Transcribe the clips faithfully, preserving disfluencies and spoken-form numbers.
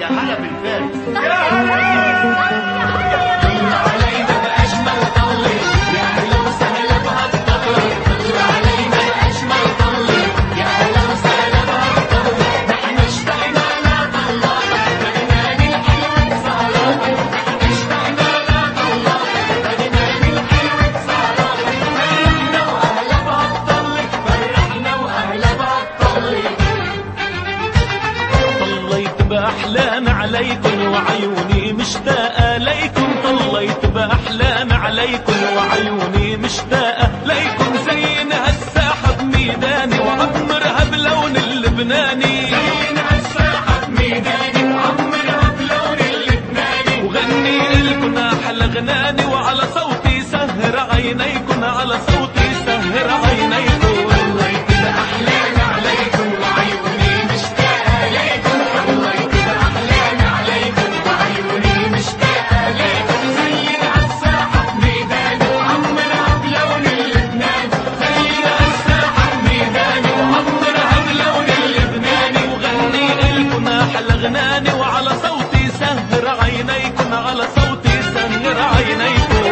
يا هلا بالفارس. يا هلا علينا بأجمل طلي، يا هلا وسهلا بهالطلي، طل علينا بأجمل طلي، يا هلا وسهلا بهالطلي، نحن اشتقنا لطلاتك بدناني الحلوة سهراتك، نحن اشتقنا لطلاتك بدناني الحلوة سهراتك، فرحنا وأهلا بهالطلي، فرحنا وأهلا بهالطلي. طليت بأحلام عليكم وعيوني مشتاقة ليكم، طليت بأحلام عليكم وعيوني مشتاقة ليكم، زين هالساحة بميداني وعمرها بلون اللبناني، زين هالساحة بميداني وعمرها بلون اللبناني، وغني لكم أحلى غناني وعلى صوتي سهر عينيكم، على صوتي سهر عينيكم. طليت بأحلام عليكم وعيوني مشتاقة ليكم، طليت بأحلام عليكم وعيوني مشتاقة ليكم، زين هالساحة بميداني وعمرها بلون اللبناني، زين هالساحة بميداني وعمرها بلون اللبناني، وغني لكم أحلى غناني وعلى صوتي سهر عينيكم، على صوتي سهر عينيكم.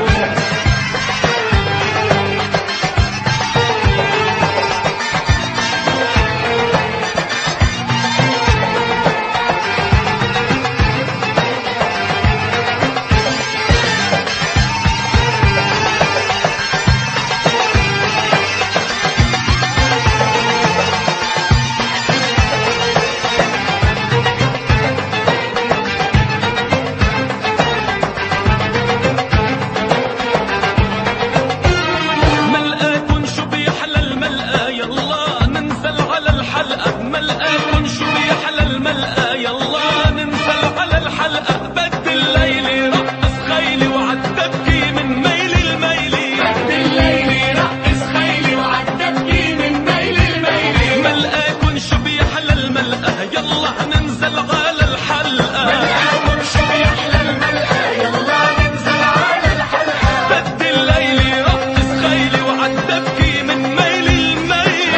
ملقاكن شو بيحلى الملقى يلا ننزل على الحلقة، ملقاكن شو بيحلى الملقى يلا ننزل على الحلقة، بد الليل رقص خيلي وعالتبكي من ميل الميلي، بد الليل رقص خيلي وعالتبكي من ميل الميل، ملقاكن شو بيحلى الملقى يلا ننزل على الحلقة، ملقاكن شو بيحلى الملقى يلا ننزل على الحلقة، بد الليل رقص خيلي وعالتبكي من ميل الميل،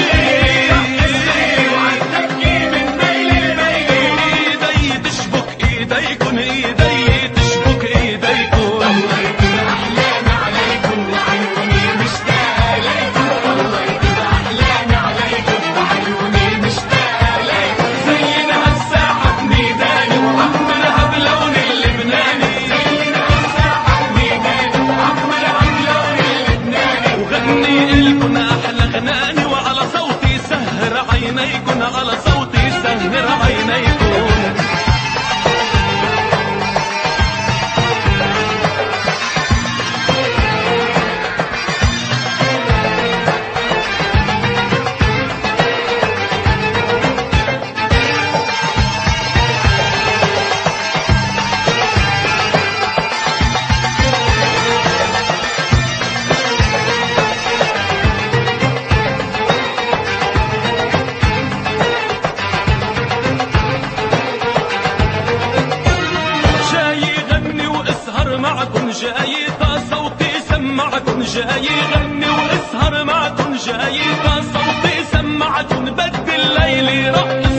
ايدي تشبك ايديكن ايدي تشبك ايديكن. طليت بأحلام عليكم وعيوني مشتاقة ليكم، طليت بأحلام عليكم وعيوني مشتاقة ليكم، زين هالساحة بميداني وعمرها بلون اللبناني، زين هالساحة بميداني وعمرها بلون اللبناني، وغني لكم أحلى غناني وعلى صوتي سهر عينيكن، على صوتي سهر عينيكن. جاي غني واسهر معكن، جاي صوتي سمعكن، جاي غني واسهر معكن، جاي صوتي سمعكن، بد الليل رقص